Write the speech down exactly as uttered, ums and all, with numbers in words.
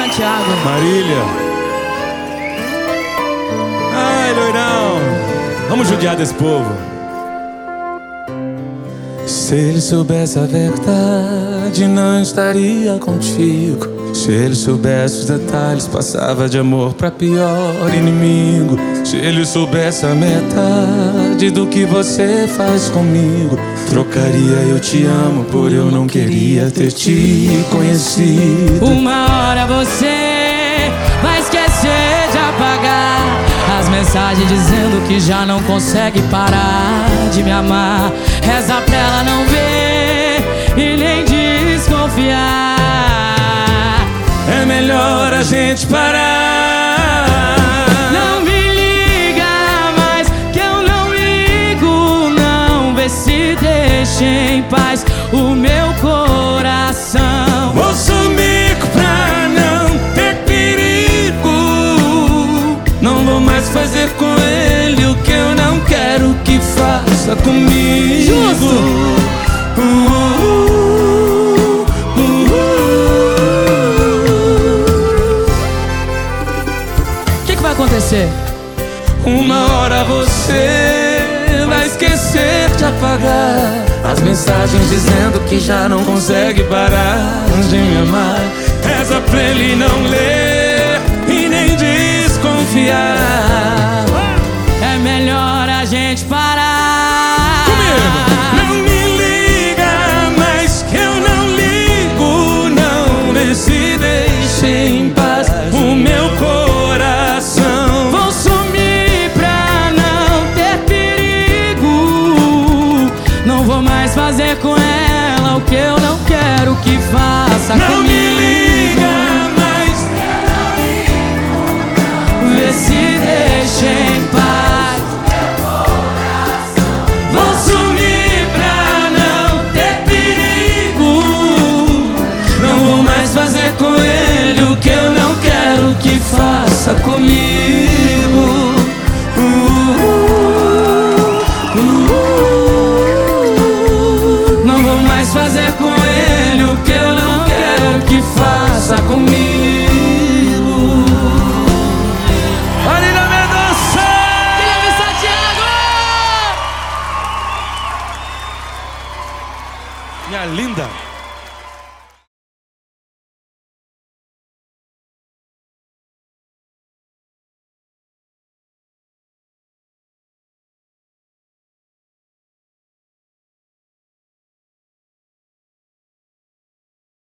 Santiago. Marília. Ai, loirão. Vamos judiar desse povo. Se ele soubesse a verdade, não estaria contigo. Se ele soubesse os detalhes, passava de amor pra pior inimigo. Se ele soubesse a metade do que você faz comigo, trocaria eu te amo por eu não queria ter te conhecido. Uma hora você vai esquecer de apagar as mensagens dizendo que já não consegue parar de me amar. Reza pra ela não ver e nem desconfiar. É melhor a gente parar. Não me liga mais que eu não ligo, não. Vê se deixa em paz o meu coração. Vou sumir pra não ter perigo. Não vou mais fazer com ele o que eu não quero que faça comigo. Justo! uh, uh, uh, uh, O que que vai acontecer? Uma hora você vai esquecer de apagar as mensagens dizendo que já não consegue parar de me amar. Reza pra ele não ler e nem desconfiar. É melhor a gente parar. Não me liga mais que eu não ligo, não. Vê se deixa em paz o meu coração. Vou sumir pra não ter perigo. Não vou mais fazer com ela o que eu não quero que faça Não comigo. me liga mais, Vê se deixa em paz. vou sumir pra não ter perigo. Não vou mais fazer com ele o que eu não quero que faça comigo. Uh, uh, uh. Não vou mais fazer com ele o que eu não quero que faça comigo. Marília Mendonça! Guilherme Santiago! Minha linda!